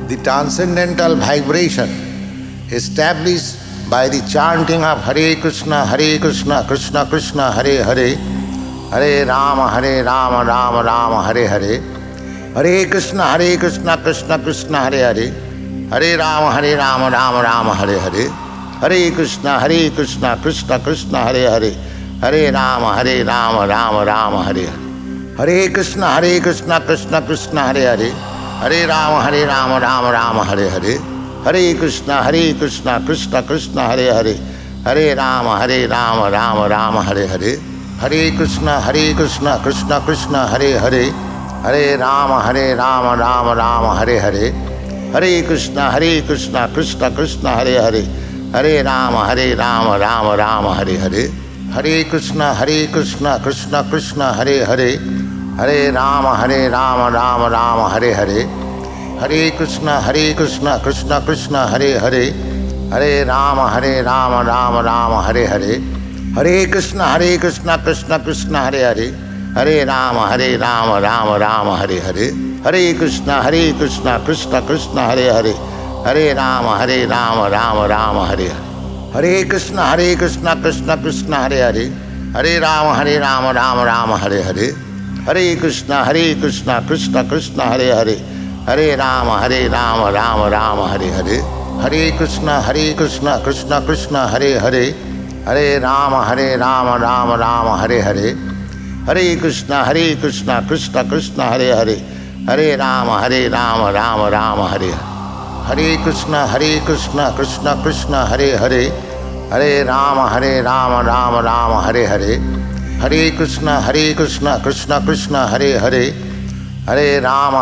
the transcendental vibration established by the chanting of Hare Krishna, Krishna Krishna, Hare Hare, Hare Rama, Rama Rama, Hare Hare, Hare Krishna, Krishna Krishna, Hare Hare, Hare Rama, Rama Hare Hare, Hare Krishna, Krishna Krishna, Hare Hare, Hare Rama, Rama Hare Hare, Hare Krishna, Krishna Krishna, Hare Hare, Hare Rama, Rama Hare Hare, Hare Krishna, Krishna Krishna, Hare Hare, Hare Rama, Rama Hare Hare, Hare Krishna, Krishna Krishna, Hare Hare, Hare Rama, Rama Hare Hare, Hare Krishna, Krishna Krishna, Hare Hare, Hare Rama, Rama Hare Hare, Hare Krishna, Krishna Krishna, Hare Hare, Hare Rama, Rama Hare Hare, Hare Krishna, Krishna Krishna, Hare Hare, Hare Rama, Hare Hare, Hare Krishna, Krishna Krishna, Hare Hare, Hare Rama, Hare Hare, Hare Krishna, Krishna Krishna, Hare Hare, Hare Rama, Hare Hare, Hare Krishna, Krishna Krishna, Hare Hare, Hare Rama, Hare Hare, Hare Krishna, Krishna Krishna, Hare Hare, Hare Rama, Hare Hare, Hare Krishna, Krishna Krishna, Hare Hare, Hare Rama, Hare Hare, Hare Krishna, Krishna Krishna, Hare Hare, Hare Rama, Hare Hare, Hare Krishna, Krishna Krishna, Hare Hare, Hare Rama, Hare Hare, Hare Krishna, Krishna Krishna, Hare Hare, Hare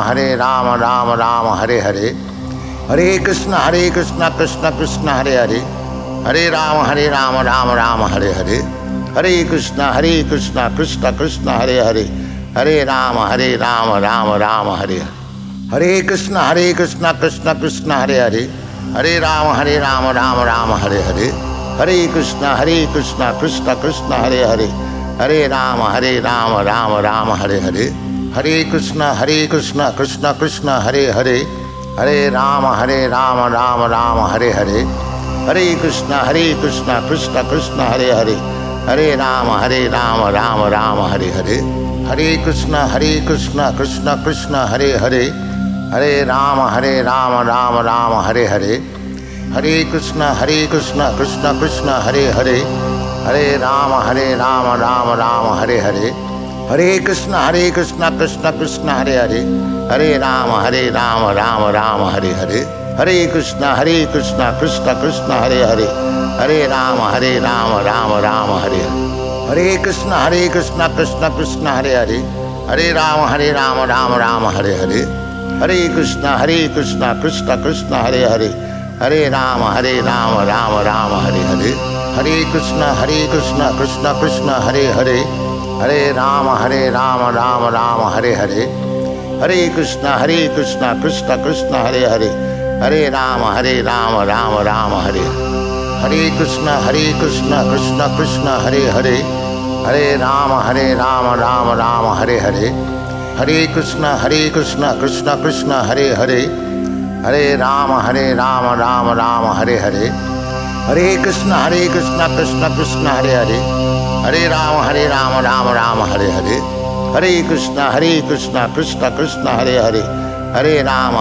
Rama, Hare Hare, Hare Krishna, Krishna Krishna, Hare Hare, Hare Rama, Hare Hare, Hare Krishna, Krishna Krishna, Hare Hare, Hare Rama, Hare Hare, Hare Krishna, Krishna Krishna, Hare Hare, Hare Rama, Hare Hare, Hare Krishna, Krishna Krishna, Hare Hare, Hare Rama, Hare Hare, Hare Krishna, Krishna Krishna, Hare Hare, Hare Rama, Hare Hare, Hare Krishna, Krishna Krishna, Hare Hare, Hare Rama, Hare Hare, Hare Krishna, Krishna Krishna, Hare Hare, Hare Rama, Hare Hare, Hare Krishna, Krishna Krishna, Hare Hare, Hare Rama, Hare Hare, Hare Krishna, Krishna Krishna, Hare Hare, Hare Rama, Hare Hare, Hare Krishna, Krishna Krishna, Hare Hare, Hare Rama, Hare Hare, Hare Krishna, Krishna Krishna, Hare Hare, Hare Rama, Hare Hare, Hare Krishna, Krishna Krishna, Hare Hare, Hare Rama, Hare Hare, Hare Krishna, Krishna Krishna, Hare Hare, Hare Rama, Hare Hare, Hare Krishna, Krishna Krishna, Hare Hare, Hare Rama, Hare Hare, Hare Krishna, Krishna Krishna, Hare Hare, Hare Rama, Hare Hare, Hare Krishna, Krishna Krishna, Hare Hare, Hare Rama, Hare Hare, Hare Krishna, Krishna Krishna, Hare Hare, Hare Rama, Hare Hare, Hare Krishna, Krishna Krishna, Hare Hare, Hare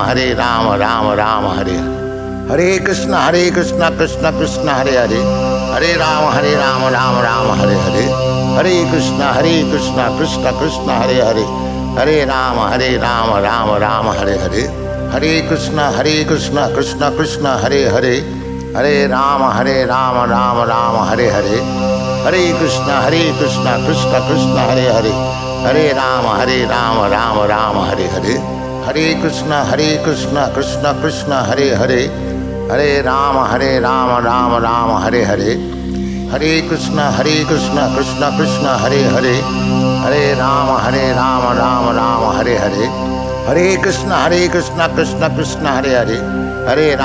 Rama, Hare Hare, Hare Krishna, Krishna Krishna, Hare Hare, Hare Rama, Hare Hare, Hare Krishna, Krishna Krishna, Hare Hare, Hare Rama, Hare Hare, Hare Krishna, Krishna Krishna, Hare Hare, Hare Rama, Hare Hare, Hare Krishna, Krishna Krishna, Hare Hare, Hare Rama, Hare Hare, Hare Krishna, Krishna Krishna, Hare Hare, Hare Rama, Hare Hare, Hare Krishna, Krishna Krishna, Hare Hare, Hare Rama, Hare Hare, Hare Krishna, Krishna Krishna, Hare Hare, Hare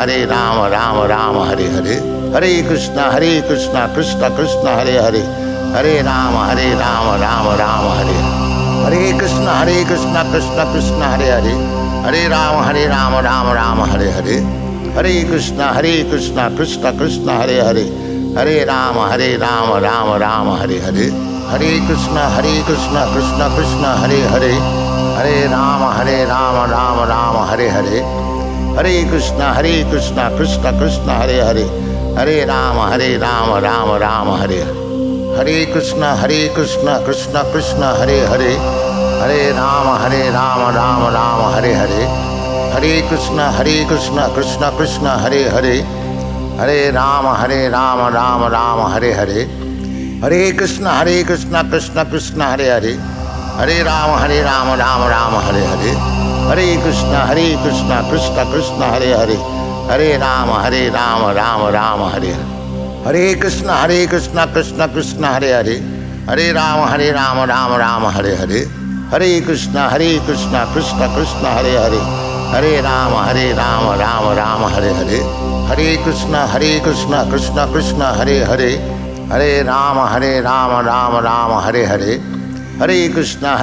Rama, Hare Hare, Hare Krishna, Krishna Krishna, Hare Hare, Hare Rama, Rama Rama, Hare Hare, Hare Krishna, Krishna Krishna, Hare Hare, Hare Ram Ram Ram Hare Hare, Hare Krishna Krishna Krishna Hare Hare, Hare Ram Ram Ram Hare Hare, Hare Krishna Krishna Krishna Hare Hare, Hare Ram Ram Ram Hare Hare, Hare Krishna Krishna Krishna Hare Hare, Hare Ram Ram Ram Hare Hare, Hare Krishna Krishna Krishna Hare Hare, Hare Ram Ram Ram Hare Hare, Hare Krishna Krishna Krishna Hare Hare, Hare Ram Ram Ram Hare Hare, Hare Krishna Krishna Krishna Hare Hare, Hare Ram Ram Ram Hare Hare, Hare Krishna Krishna Krishna Hare Hare, Hare Ram Ram Ram Hare Hare, Hare Krishna Krishna Krishna Hare Hare, Hare Ram Ram Hare Hare, Hare Krishna Krishna Krishna Hare Hare, Hare Ram Ram Hare Hare, Hare Krishna Krishna Krishna Hare Hare, Hare Ram Ram Ram Hare Hare, Hare Krishna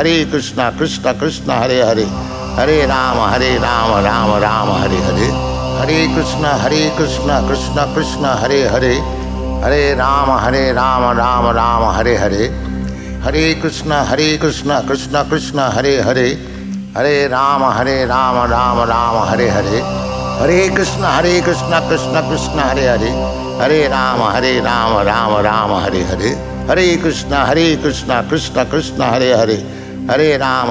Krishna Krishna Hare Hare, Hare Ram Ram Ram Hare Hare, Hare Krishna Krishna Krishna Hare Hare, Hare Ram Ram Ram Hare Hare, Hare Krishna Krishna Krishna Hare Hare, Hare Ram Ram Ram Hare Hare, Hare Krishna Krishna Krishna Hare Hare, Hare Ram Ram Ram Hare Hare, Hare Krishna Krishna Krishna Hare Hare, Hare Ram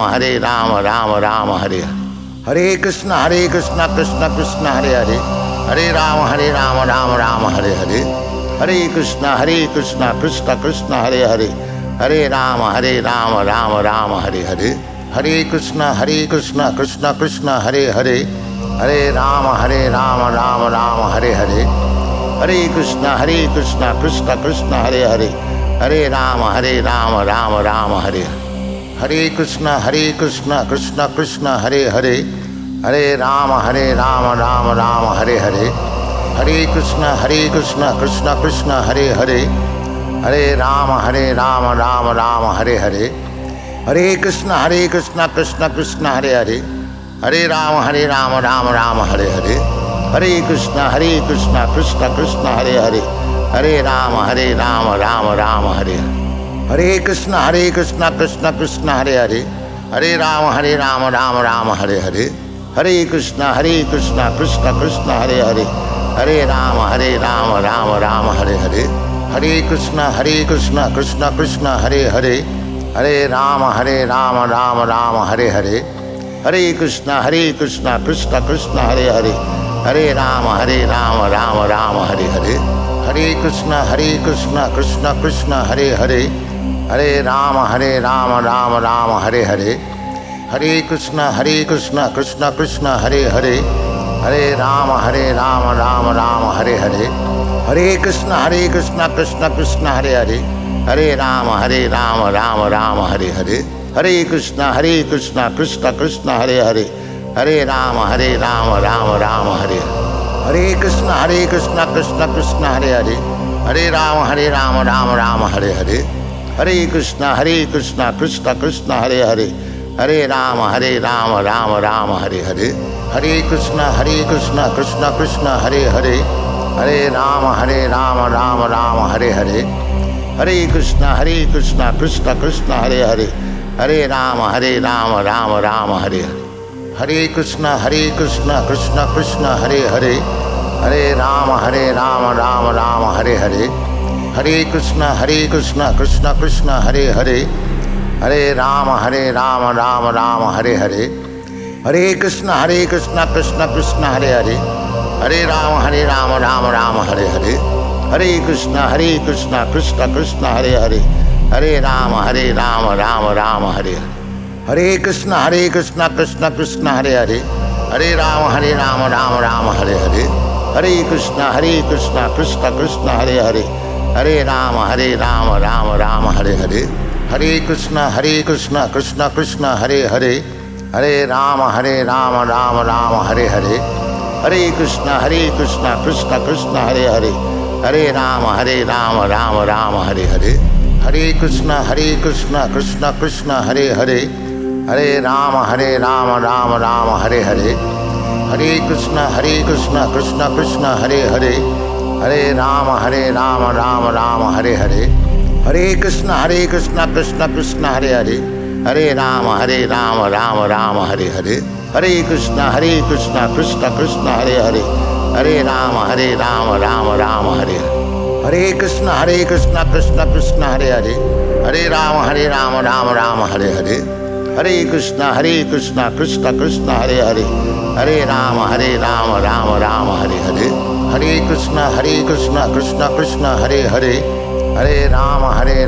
Ram Ram Hare Hare, Hare Krishna Krishna Krishna Hare Hare, Hare Ram Ram Hare Hare, Hare Krishna Krishna Krishna Hare Hare, Hare Ram Ram Ram Hare Hare, Hare Krishna Krishna Krishna Hare Hare, Hare Ram Ram Ram Hare Hare, Hare Krishna Krishna Krishna Hare Hare, Hare Ram Ram Ram Hare Hare, Hare Krishna Krishna Krishna Hare Hare, Hare Ram Ram Ram Hare Hare, Hare Krishna Krishna Krishna Hare Hare, Hare Ram Ram Ram Hare Hare, Hare Krishna Krishna Krishna Hare Hare, Hare Ram Ram Ram Hare Hare, Hare Krishna Krishna Krishna Hare Hare, Hare Ram Ram Ram Hare Hare, Hare Krishna Krishna Krishna Hare Hare, Hare Ram Ram Hare Hare, Hare Krishna Krishna Krishna Hare Hare, Hare Ram Ram Ram Hare Hare, Hare Krishna Krishna Krishna Hare Hare, Hare Ram Ram Ram Hare Hare, Hare Krishna Krishna Krishna Hare Hare, Hare Ram Ram Ram Hare Hare, Hare Krishna Krishna Krishna Hare Hare, Hare Ram Ram Ram Hare Hare, Hare Krishna Krishna Krishna Hare Hare, Hare Ram Ram Ram Hare Hare, Hare Krishna Krishna Krishna Hare Hare, Hare Ram Ram Ram Hare Hare, Hare Krishna Krishna Krishna Hare Hare, Hare Ram Ram Ram Hare Hare, Hare Krishna Krishna Krishna Hare Hare, Hare Ram Ram Hare Hare, Hare Krishna Krishna Krishna Hare Hare, Hare Ram Ram Ram Hare Hare, Hare Krishna Krishna Krishna Hare Hare, Hare Ram Ram Ram Hare Hare, Hare Krishna Krishna Krishna Hare Hare, Hare Ram Ram Ram Hare Hare, Hare Krishna Krishna Krishna Hare Hare, Hare Ram Ram Ram Hare Hare, Hare Krishna Krishna Krishna Hare Hare, Hare Ram Ram Ram Hare Hare, Hare Krishna Krishna Krishna Hare Hare, Hare Ram Ram Hare Hare, Hare Krishna Krishna Krishna Hare Hare, Hare Ram Ram Ram Hare Hare, Hare Krishna Krishna Krishna Hare Hare, Hare Ram Ram Hare Hare, Hare Krishna Krishna Krishna Hare Hare, Hare Ram Ram Ram Hare Hare, Hare Krishna Krishna Krishna Hare Hare, Hare Ram Ram Ram Hare Hare, Hare Krishna Krishna Krishna Hare Hare, Hare Ram Ram Ram Hare Hare, Hare Krishna Krishna Krishna Hare Hare, Hare Ram Ram Ram Hare Hare, Hare Krishna Krishna Krishna Hare Hare, Hare Ram Ram Ram Hare Hare, Hare Krishna Krishna Krishna Hare Hare, Hare Ram Ram Ram Hare Hare, Hare Krishna Krishna Krishna Hare Hare, Hare Ram Ram Ram Hare Hare, Hare Krishna Krishna Krishna Hare Hare, Hare Ram Ram Ram Hare Hare, Hare Krishna Krishna Krishna Hare Hare, Hare Ram Ram Ram Hare Hare, Hare Krishna Krishna Krishna Hare Hare, Hare Ram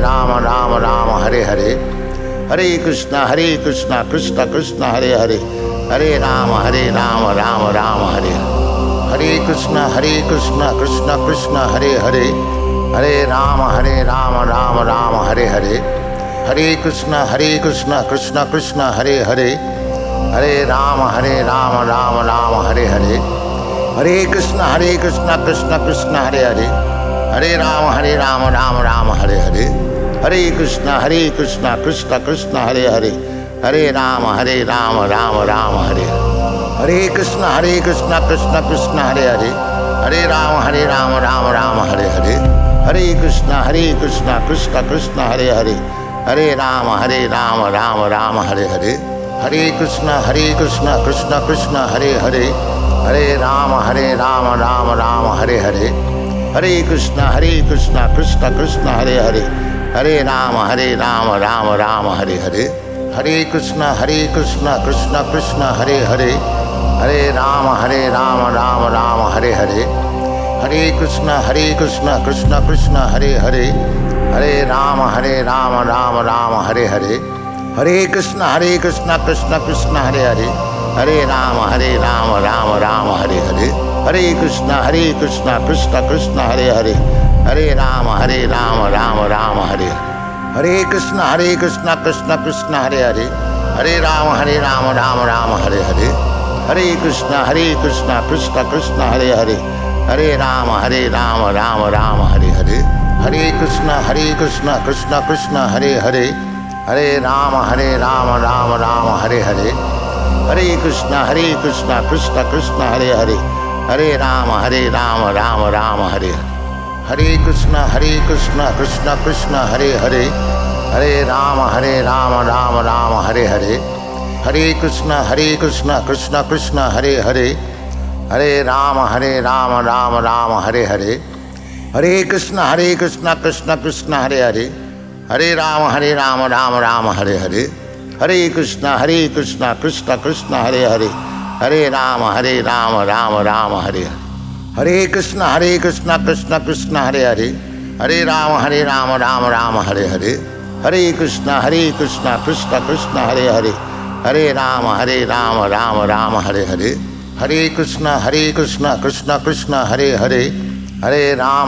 Ram Ram Hare Hare, Hare Krishna Krishna Krishna Hare Hare, Hare Ram Ram Ram Hare Hare, Hare Krishna Krishna Krishna Hare Hare, Hare Ram Ram Ram Hare Hare, Hare Krishna Krishna Krishna Hare Hare, Hare Ram Ram Ram Hare Hare, Hare Krishna Krishna Krishna Hare Hare, Hare Ram Ram Ram Hare Hare, Hare Krishna Krishna Krishna Hare Hare, Hare Ram Ram Ram Hare Hare, Hare Krishna Krishna Krishna Hare Hare, Hare Ram Ram Ram Hare Hare, Hare Krishna Krishna Krishna Hare Hare, Hare Ram Ram Ram Hare Hare, Hare Krishna Krishna Krishna Hare Hare, Hare Ram Ram Ram Hare Hare, Hare Krishna Krishna Krishna Hare Hare, Hare Ram Ram Ram Hare Hare, Hare Krishna Krishna Krishna Hare Hare, Hare Ram Ram Ram Hare Hare, Hare Krishna Krishna Krishna Hare Hare, Hare Ram Ram Ram Hare Hare, Hare Krishna Krishna Krishna Hare Hare, Hare Ram Ram Ram Hare Hare, Hare Krishna Krishna Krishna Hare Hare, Hare Ram Ram Ram Hare Hare, Hare Krishna Krishna Krishna Hare Hare, Hare Ram Ram Ram Hare Hare, Hare Krishna Krishna Krishna Hare Hare, Hare Ram Ram Ram Hare Hare, Hare Krishna Krishna Krishna Hare Hare, Hare Ram Ram Ram Hare Hare, Hare Krishna Krishna Krishna Hare Hare, Hare Ram Ram Ram Hare Hare, Hare Krishna Krishna Krishna Hare Hare, Hare Ram Ram Ram Hare Hare, Hare Krishna Krishna Krishna Hare Hare, Hare Ram Ram Ram Hare Hare, Hare Krishna Krishna Krishna Hare Hare, Hare Ram Ram Ram Hare Hare, Hare Krishna Krishna Krishna Hare Hare, Hare Ram Ram Ram Hare Hare, Hare Krishna Krishna Krishna Hare Hare, Hare Ram Ram Ram Hare Hare, Hare Krishna Krishna Krishna Hare Hare, Hare Ram Ram Ram Hare Hare, Hare Krishna Krishna Krishna Hare Hare, Hare Ram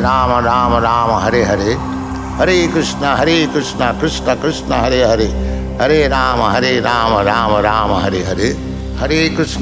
Ram Ram Hare Hare, Hare Krishna Krishna Krishna Hare Hare, Hare Ram Ram Ram Hare Hare, Hare Krishna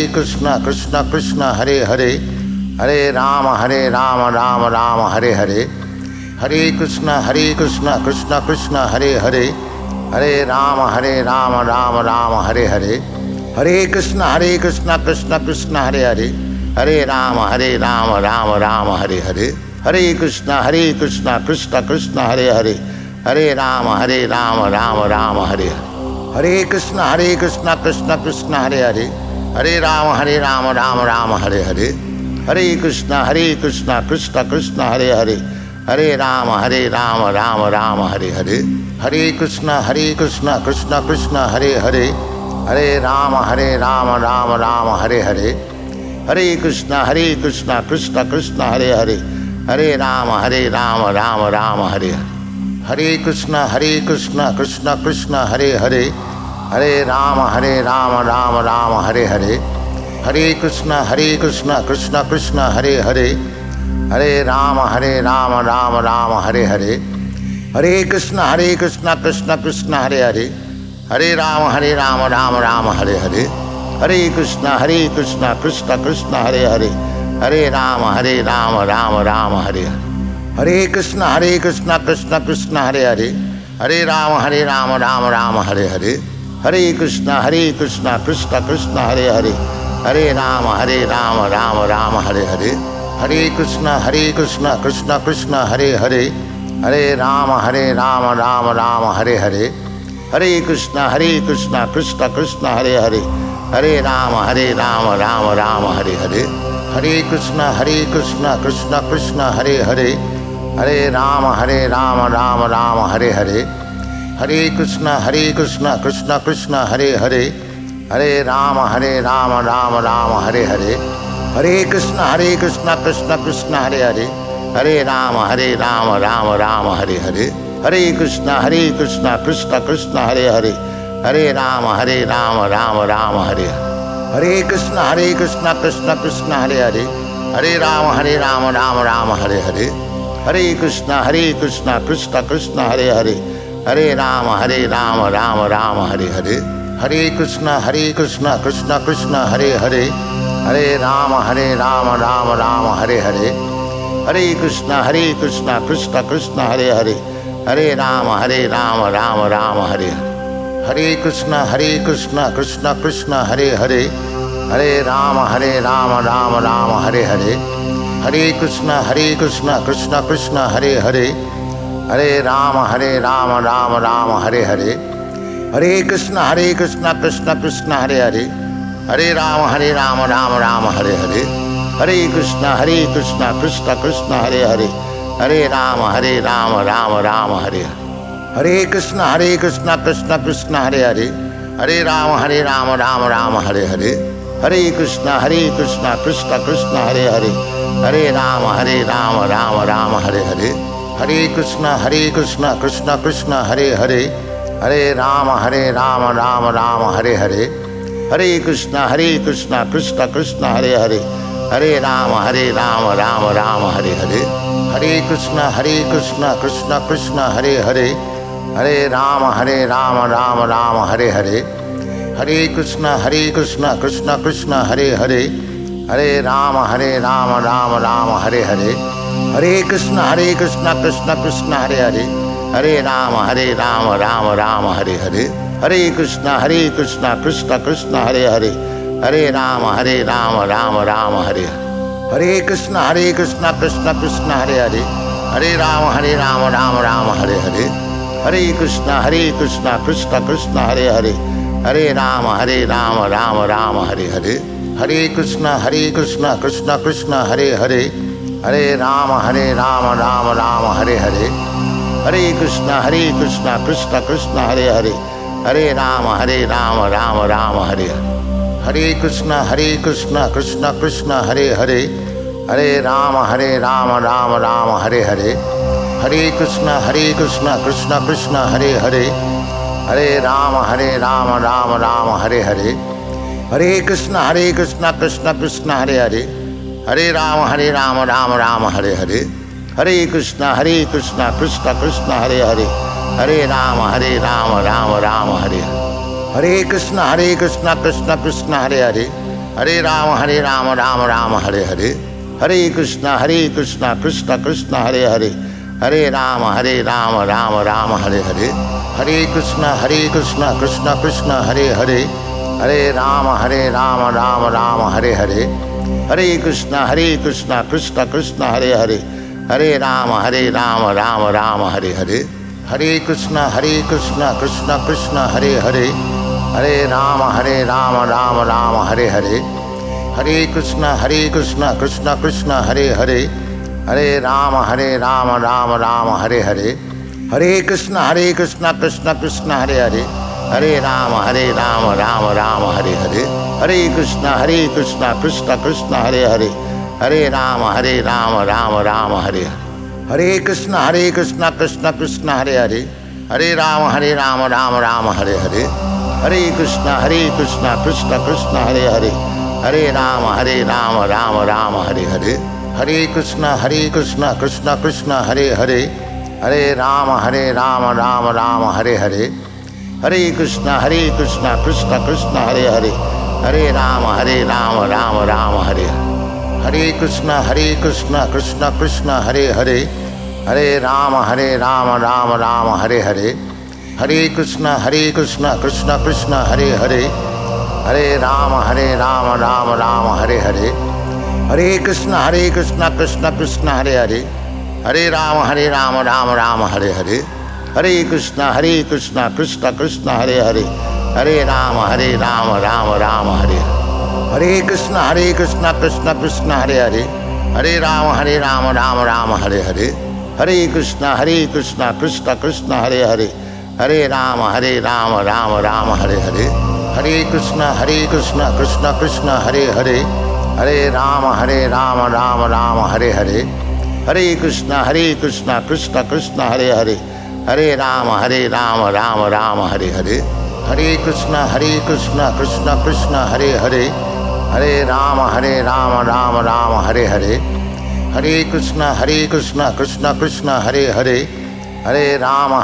Krishna Krishna Hare Hare, Hare Ram Ram Ram Hare Hare, Hare Krishna Krishna Krishna Hare Hare, Hare Ram Ram Ram Hare Hare, Hare Krishna Krishna Krishna Hare Hare, Hare Ram Ram Ram Hare Hare, Hare Krishna Krishna Krishna Hare Hare, Hare Ram Ram Ram Hare Hare, Hare Krishna Krishna Krishna Hare Hare, Hare Ram Ram Ram Hare Hare, Hare Krishna Krishna Krishna Hare Hare, Hare Ram Ram Ram Hare Hare, Hare Krishna Krishna Krishna Hare Hare, Hare Ram Ram Ram Hare Hare, Hare Krishna Krishna Krishna Hare Hare, Hare Ram Ram Ram Hare Hare, Hare Krishna Krishna Krishna Hare Hare, Hare Ram Ram Ram Hare Hare, Hare Krishna Krishna Krishna Hare Hare, Hare Ram Ram Ram Hare Hare, Hare Krishna Krishna Krishna Hare Hare, Hare Ram Ram Ram Hare Hare, Hare Krishna Krishna Krishna Hare Hare, Hare Ram Ram Ram Hare Hare, Hare Krishna Krishna Krishna Hare Hare, Hare Ram Ram Ram Hare Hare, Hare Krishna Krishna Krishna Hare Hare, Hare Ram Ram Ram Hare Hare, Hare Krishna Krishna Krishna Hare Hare, Hare Ram Ram Ram Hare Hare, Hare Krishna Krishna Krishna Hare Hare, Hare Ram Ram Ram Hare Hare, Hare Krishna Krishna Krishna Hare Hare, Hare Ram Ram Ram Hare Hare, Hare Krishna Krishna Krishna Hare Hare, Hare Ram Ram Ram Hare Hare, Hare Krishna Krishna Krishna Hare Hare, Hare Ram Ram Ram Hare Hare, Hare Krishna Krishna Krishna Hare Hare, Hare Ram Ram Ram Hare, Hare Krishna Krishna Krishna Hare Hare, Hare Ram Ram Ram Hare Hare, Hare Krishna Krishna Krishna Hare Hare, Hare Ram Ram Ram Hare Hare, Hare Krishna Krishna Krishna Hare Hare, Hare Ram Ram Ram Hare Hare, Hare Krishna Krishna Krishna Hare Hare, Hare Ram Ram Ram Hare, Hare Krishna Krishna Krishna Hare Hare, Hare Ram Ram Ram Hare Hare, Hare Krishna Krishna Krishna Hare Hare, Hare Ram Ram Ram Hare Hare, Hare Krishna Krishna Krishna Hare Hare, Hare Ram Ram Ram Hare Hare, Hare Krishna Krishna Krishna Hare Hare, Hare Ram Ram Ram Hare, Hare Krishna Krishna Krishna Hare Hare, Hare Ram Ram Ram Hare Hare, Hare Krishna Krishna Krishna Hare Hare, Hare Ram Ram Ram Hare Hare, Hare Krishna Krishna Krishna Hare Hare, Hare Ram Ram Ram Hare Hare, Hare Krishna Krishna Krishna Hare Hare, Hare Ram Ram Ram Hare Hare, Hare Krishna Krishna Krishna Hare Hare, Hare Ram Ram Ram Hare Hare, Hare Krishna Krishna Krishna Hare Hare, Hare Ram Ram Ram Hare Hare, Hare Krishna Krishna Krishna Hare Hare, Hare Ram Ram Ram Hare Hare, Hare Krishna Krishna Krishna Hare Hare, Hare Ram Ram Ram Hare, Hare Krishna Krishna Krishna Hare Hare, Hare Ram Ram Hare Hare, Hare Krishna Krishna Krishna Hare Hare, Hare Ram Ram Ram Hare Hare, Hare Krishna Krishna Krishna Hare Hare, Hare Ram Ram Ram Hare Hare, Hare Krishna Krishna Krishna Hare Hare, Hare Ram Ram Ram Hare, Hare Krishna Krishna Krishna Hare Hare, Hare Ram Ram Ram Hare Hare, Hare Krishna Krishna Krishna Hare Hare, Hare Ram Ram Ram Hare Hare, Hare Krishna Krishna Krishna Hare Hare, Hare Ram Ram Ram Hare Hare, Hare Krishna Krishna Krishna Hare Hare, Hare Ram Ram Ram Hare, Hare Krishna Krishna Krishna Hare Hare, Hare Ram Ram Hare Hare, Hare Krishna Krishna Krishna Hare Hare, Hare Ram Ram Ram Hare Hare, Hare Krishna Krishna Krishna Hare Hare, Hare Ram Ram Ram Hare Hare, Hare Krishna Krishna Krishna Hare Hare, Hare Ram Ram Ram Hare Hare, Hare Krishna Krishna Krishna Hare Hare, Hare Ram Ram Ram Hare Hare, Hare Krishna Krishna Krishna Hare Hare, Hare Ram Ram Ram Hare Hare, Hare Krishna Krishna Krishna Hare Hare, Hare Ram Ram Ram Hare Hare, Hare Krishna Krishna Krishna Hare Hare, Hare Ram Ram Ram Hare, Hare Krishna Krishna Krishna Hare Hare, Hare Ram Ram Hare Hare, Hare Krishna Krishna Krishna Hare Hare, Hare Ram Ram Ram Hare Hare, Hare Krishna Krishna Krishna Hare Hare, Hare Ram Ram Ram Hare Hare, Hare Krishna Krishna Krishna Hare Hare, Hare Ram Ram Ram Hare, Hare Krishna Krishna Krishna Hare Hare, Hare Ram Ram Ram Hare Hare, Krishna Krishna Krishna Hare Hare, Hare Ram Ram Ram Hare Hare, Hare Krishna Krishna Krishna Hare Hare, Hare Ram Ram Hare Hare, Hare Krishna Krishna Krishna Hare Hare, Hare Ram Ram Ram Hare Hare, Hare Krishna Krishna Krishna Hare Hare, Hare Ram Ram Hare Hare, Hare Krishna Krishna Krishna Hare Hare, Hare Ram Ram Ram Hare Hare, Hare Krishna Krishna Krishna Hare Hare, Hare Ram Ram Ram Hare Hare, Hare Krishna Krishna Krishna Hare Hare, Hare Ram Ram Ram Hare Hare, Hare Krishna Krishna Krishna Hare Hare, Hare Ram Ram Ram Hare Hare, Hare Krishna Krishna Krishna Hare Hare, Hare Ram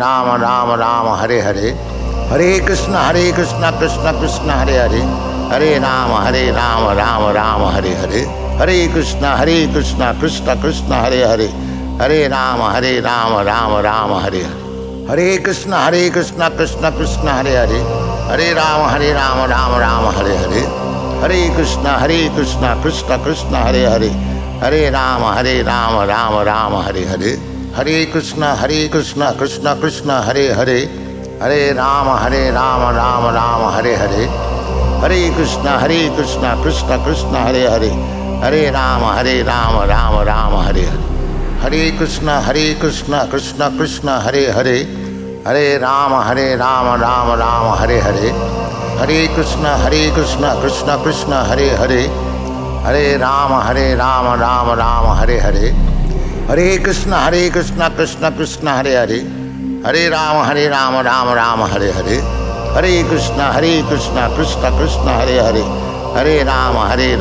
Ram Ram Hare Hare, Hare Krishna Krishna Krishna Hare Hare, Hare Ram Ram Ram Hare Hare, Hare Krishna Krishna Krishna Hare Hare, Hare Ram Ram Ram Hare Hare, Hare Krishna Krishna Krishna Hare Hare, Hare Ram Ram Hare Hare, Hare Krishna Krishna Krishna Hare Hare, Hare Ram Ram Ram Hare Hare, Hare Krishna Krishna Krishna Hare Hare, Hare Ram Ram Ram Hare Hare, Hare Krishna Krishna Krishna Hare Hare, Hare Ram Ram Ram Hare Hare, Hare Krishna Krishna Krishna Hare Hare, Hare Ram Ram Ram Hare Hare, Hare Krishna Krishna Krishna Hare Hare, Hare Ram Ram Ram Hare Hare, Hare Krishna Krishna Krishna Hare Hare, Hare Ram Ram Ram Hare Hare, Hare Krishna Krishna Krishna Hare Hare, Hare Ram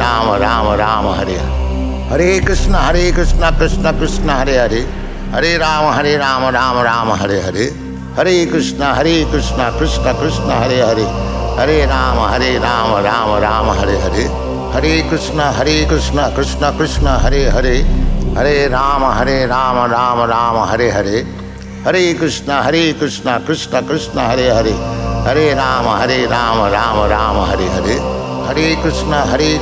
Ram Ram Hare Hare, Hare Krishna Krishna Krishna Hare Hare, Hare Ram Ram Hare Hare, Hare Krishna Krishna Krishna Hare Hare, Hare Ram Ram Ram Hare Hare, Hare Krishna Krishna Krishna Hare Hare, Hare Ram Ram Ram Hare Hare, Hare Krishna Krishna Krishna Hare Hare, Hare Ram Ram Ram Hare Hare, Hare Krishna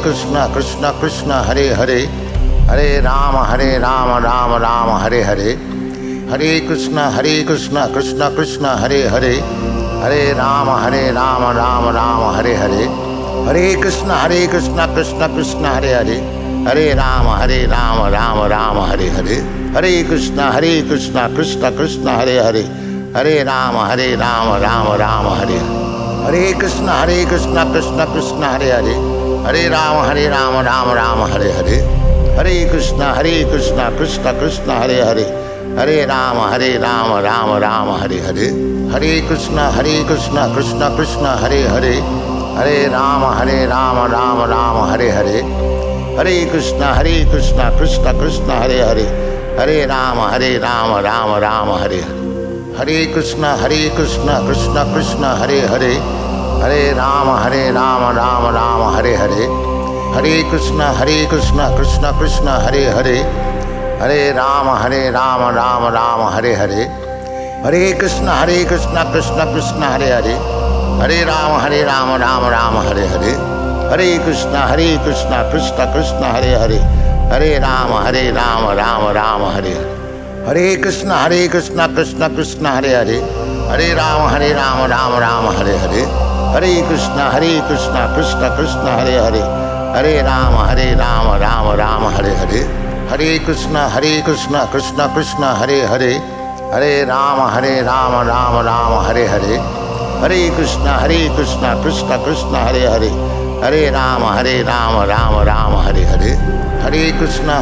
Krishna Krishna Hare Hare, Hare Ram Ram Ram Hare Hare, Hare Krishna Krishna Krishna Hare Hare, Hare Ram Ram Ram Hare Hare, Hare Krishna Krishna Krishna Hare Hare, Hare Ram Ram Ram Hare Hare, Hare Krishna Krishna Krishna Hare Hare, Hare Ram Ram Ram Hare Hare, Hare Krishna Krishna Krishna Hare Hare, Hare Ram Ram Hare Hare, Hare Krishna Krishna Krishna Hare Hare, Hare Ram Ram Ram Hare Hare, Hare Krishna Krishna Krishna Hare Hare, Hare Ram Ram Ram Hare Hare, Hare Krishna Krishna Krishna Hare Hare, Hare Ram Ram Ram Hare Hare, Hare Krishna Krishna Krishna Hare Hare, Hare Ram Ram Ram Hare Hare, Hare Krishna Krishna Krishna Hare Hare, Hare Ram Ram Ram Hare Hare, Hare Krishna Krishna Krishna Hare Hare, Hare Ram Ram Ram Hare Hare, Hare Krishna Krishna Krishna Hare Hare, Hare Ram Ram Ram Hare Hare, Hare Krishna Krishna Krishna Hare Hare, Hare Ram Ram Hare Hare, Hare Krishna Krishna Krishna Hare Hare, Hare Ram Ram Ram Hare Hare, Hare Krishna Krishna Krishna Hare Hare, Hare Ram Ram Ram Hare Hare, Hare Krishna Krishna Krishna Hare Hare, Hare Ram Ram Ram Hare Hare, Hare Krishna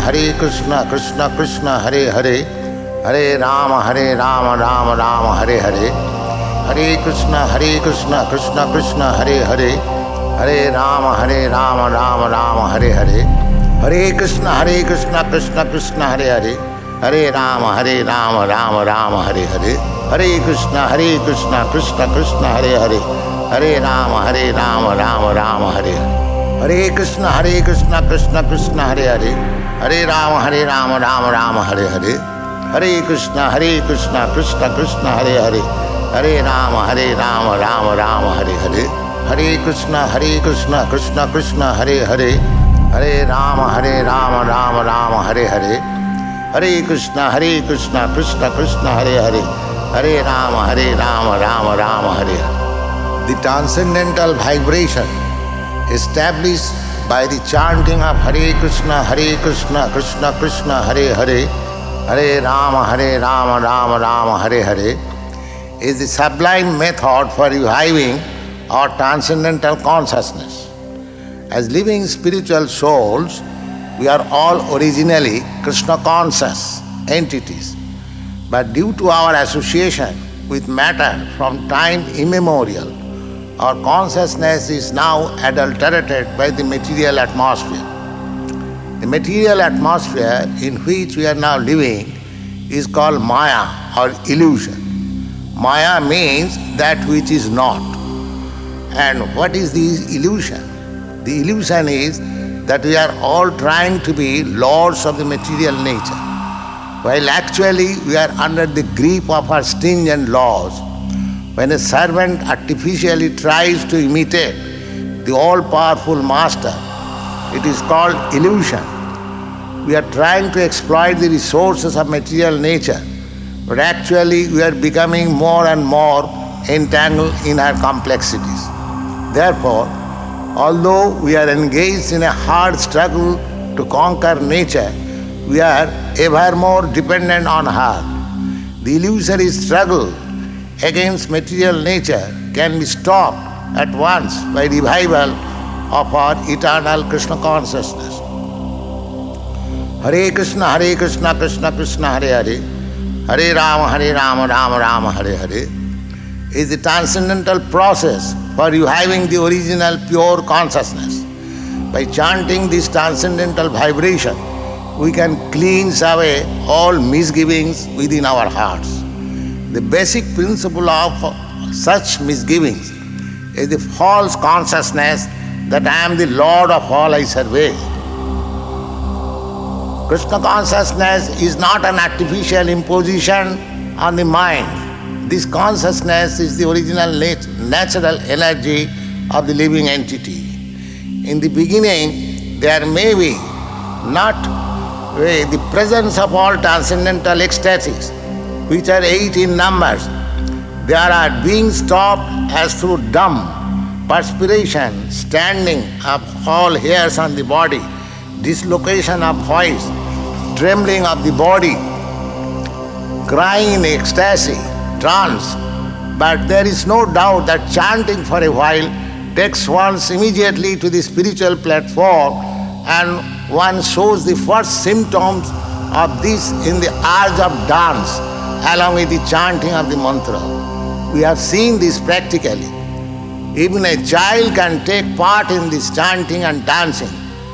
Krishna Krishna Hare Hare, Hare Ram Ram Ram Hare Hare, Hare Krishna Krishna Krishna Hare Hare, Hare Ram Ram Ram Hare Hare, Hare Krishna Krishna Krishna Hare Hare, Hare Ram Ram Ram Hare Hare, Hare Krishna Krishna Krishna Hare Hare, Hare Ram Ram Ram Hare Hare, Hare Krishna Krishna Krishna Hare Hare, Hare Ram Ram Ram Hare Hare, Hare Krishna Krishna Krishna Hare Hare, Hare Rama, Rama Rama, Hare Hare. Hare Krishna, Krishna Krishna, Hare Hare. Hare Rama, Rama Rama, Hare Hare. Hare Krishna, Krishna Krishna, Hare Hare. Hare Rama, Rama Rama, Hare Hare. The transcendental vibration established by the chanting of Hare Krishna, Krishna Krishna, Hare Hare. Hare Rama, Rama Rama, Hare Hare is the sublime method for reviving our transcendental consciousness. As living spiritual souls, we are all originally Krishna conscious entities, but due to our association with matter from time immemorial, our consciousness is now adulterated by the material atmosphere. The material atmosphere in which we are now living is called Maya or illusion. Maya means that which is not. And what is the illusion? The illusion is that we are all trying to be lords of the material nature, while actually we are under the grip of our stringent laws. When a servant artificially tries to imitate the all-powerful master, it is called illusion. We are trying to exploit the resources of material nature, but actually we are becoming more and more entangled in our complexities. Therefore, although we are engaged in a hard struggle to conquer nature, we are ever more dependent on her. The illusory struggle against material nature can be stopped at once by revival of our eternal Krishna consciousness. Hare Krishna, Krishna Krishna, Hare Hare. Hare Rama, Rama Rama, Hare Hare is the transcendental process for reviving the original pure consciousness. By chanting this transcendental vibration, we can cleanse away all misgivings within our hearts. The basic principle of such misgivings is the false consciousness that I am the Lord of all I survey. Krishna consciousness is not an artificial imposition on the mind. This consciousness is the original natural energy of the living entity. In the beginning, there may be not the presence of all transcendental ecstasies, which are 8 in numbers. They are being stopped as through dumb perspiration, standing of all hairs on the body, dislocation of voice, trembling of the body, crying in ecstasy, trance. But there is no doubt that chanting for a while takes one immediately to the spiritual platform, and one shows the first symptoms of this in the urge of dance along with the chanting of the mantra. We have seen this practically. Even a child can take part in this chanting and dancing.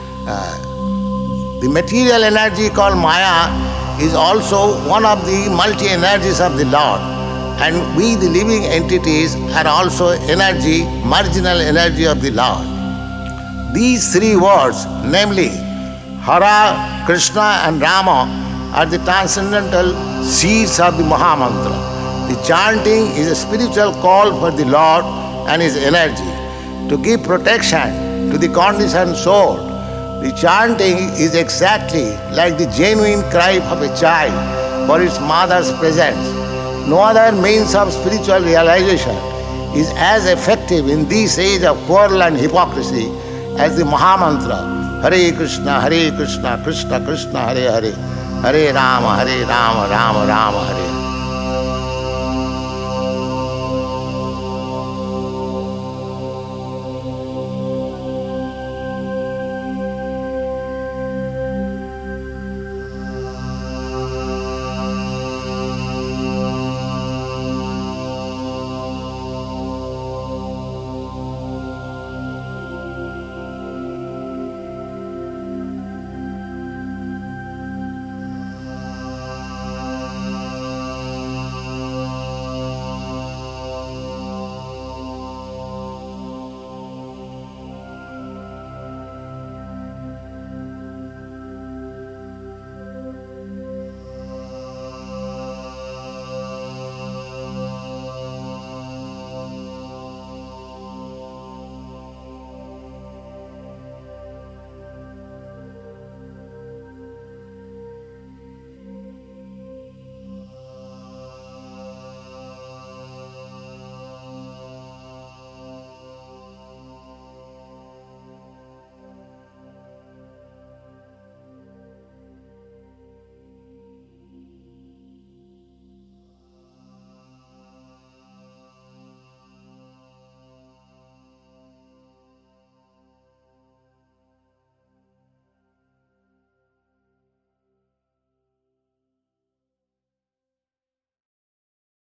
The material energy called Maya is also one of the multi-energies of the Lord, and we, the living entities, are also energy, marginal energy of the Lord. These 3 words, namely Hara, Krishna and Rama, are the transcendental seeds of the Mahamantra. The chanting is a spiritual call for the Lord and His energy to give protection to the conditioned soul. The chanting is exactly like the genuine cry of a child for its mother's presence. No other means of spiritual realization is as effective in this age of quarrel and hypocrisy as the Mahamantra, Hare Krishna, Krishna Krishna, Hare Hare, Hare Rama, Rama Rama, Hare Hare.